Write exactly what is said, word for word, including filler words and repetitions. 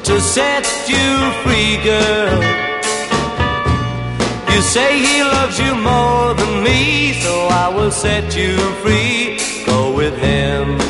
to set you free, girl. You say he loves you more than me, so I will set you free. Go with him.